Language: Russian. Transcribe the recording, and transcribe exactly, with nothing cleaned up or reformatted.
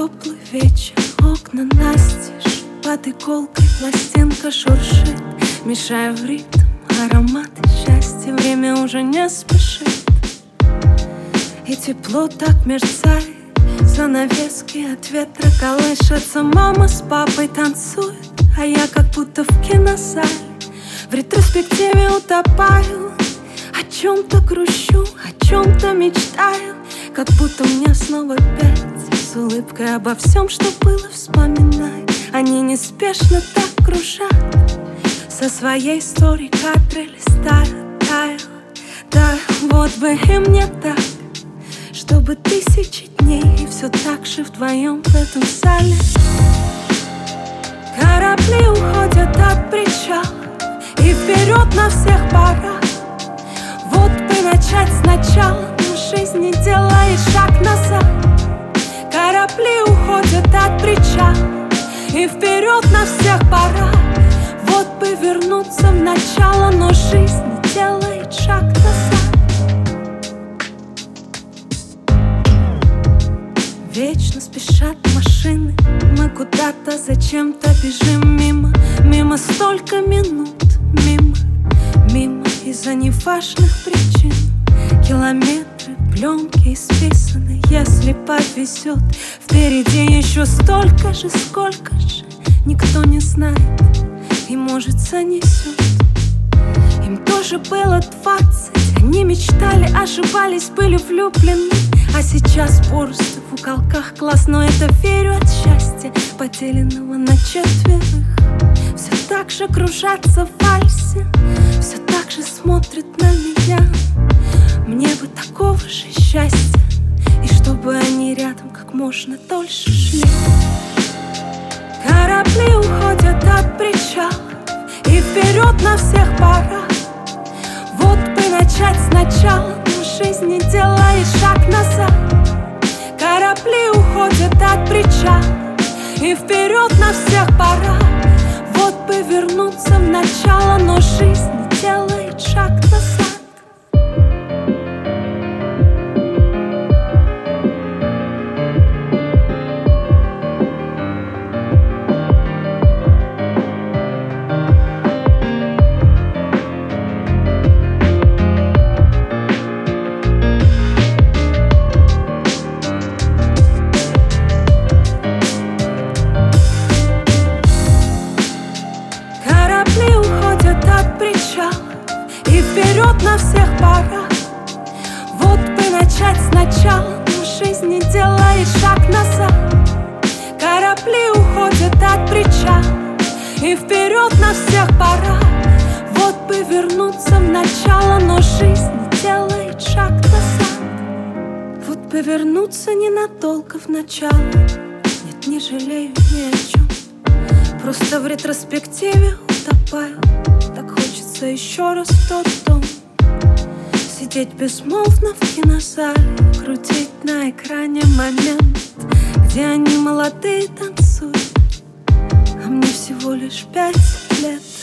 теплый вечер, окна настежь, под иголкой пластинка шуршит, мешая в ритм ароматы счастья. Время уже не спешит, и тепло так мерцает. Занавески от ветра колышутся, мама с папой танцуют, а я как будто в кинозале в ретроспективе утопаю. О чем-то грущу, о чем-то мечтаю, как будто мне снова пять. С улыбкой обо всем, что было, вспоминаю. Они неспешно так кружат, со своей историей кадры листают, таю. Да, вот бы и мне так, чтобы тысячи дней и все так же вдвоем в этом зале. Корабли уходят от причала, и вперед на всех парах. Вот бы начать сначала, но жизнь не делает шаг назад. Корабли уходят от причала, и вперед на всех парах. Вот бы вернуться в начало, но жизнь не делает шаг назад. Вечно спешат машины, мы куда-то зачем-то бежим мимо. Мимо столько минут, мимо, мимо из-за неважных причин. Километры пленки исписаны, если повезет. Впереди еще столько же, сколько же никто не знает и, может, занесет. Им тоже было двадцать, они мечтали, ошибались, были влюблены. А сейчас пусто в уголках глаз, но это верю от счастья, поделенного на четверых. Все так же кружатся в вальсе, все так же смотрят на меня. Мне бы такого же счастья, и чтобы они рядом как можно дольше шли. Корабли уходят от причалов, и вперед на всех парах. Вот бы начать сначала, но жизнь не делает шаг назад. Корабли уходят от причала, и вперед на всех парах. Вот бы вернуться в начало, но жизнь не делает шаг назад. И вперед на всех парах. Вот бы начать сначала, но жизнь не делает шаг назад. Корабли уходят от причала, и вперед на всех парах. Вот бы вернуться в начало, но жизнь не делает шаг назад. Вот бы вернуться ненадолго в начало. Нет, не жалею ни о чем, просто в ретроспективе утопаю. Так хочется еще раз в тот дом, сидеть безмолвно в кинозале, крутить на экране момент, где они молодые танцуют, а мне всего лишь пять лет.